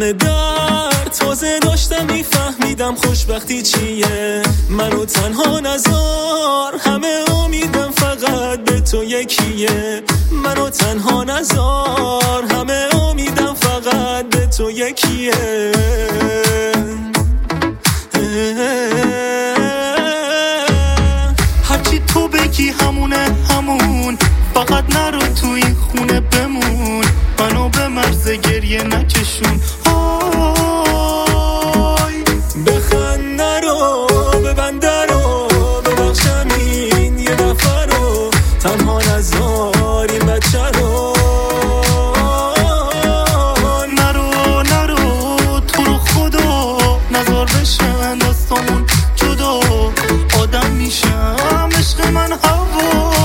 همه در تازه داشتم میفهمیدم خوشبختی چیه. منو تنها نذار، همه امیدم فقط به تو یکیه. منو تنها نذار، همه امیدم فقط به تو یکیه. هرچی تو بگی همونه همون، فقط نرو تو این خونه بمون. منو به مرز گریه نکشون. بخند نرو، ببند رو، ببخشم این یه دفعه رو. تنها نذار این بچه رو. نرو تو رو خدا، نذار بشن دستامون جدا. آدم میشم عشق من هوا.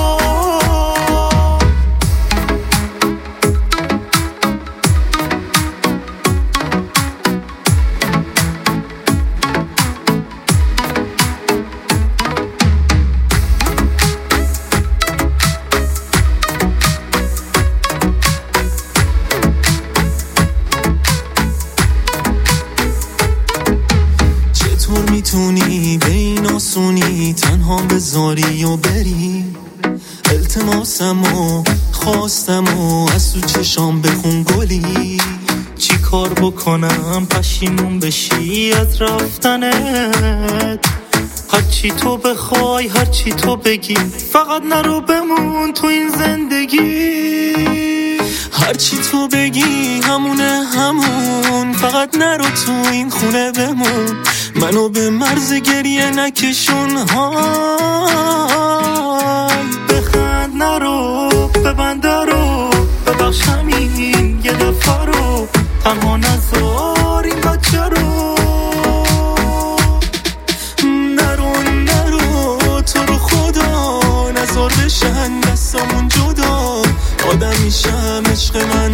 چطور میتونی به این آسونی تنها بذاری و بری؟ التماسمو خواستمو از تو چشام بخون گلی. چی کار بکنم پشیمون بشی از رفتنت؟ هرچی تو بخوای، هرچی تو بگی، فقط نرو بمون تو این زندگی. هرچی تو بگی همونه همون، فقط نرو تو این خونه بمون. منو به مرز گریه نکشون. بخند نرو، ببند رو، ببخشم این یه دفعه رو. تنها نذار این بچه رو. نرو تو رو خدا، نذار بشن دستامون جدا. آدم میشم عشق من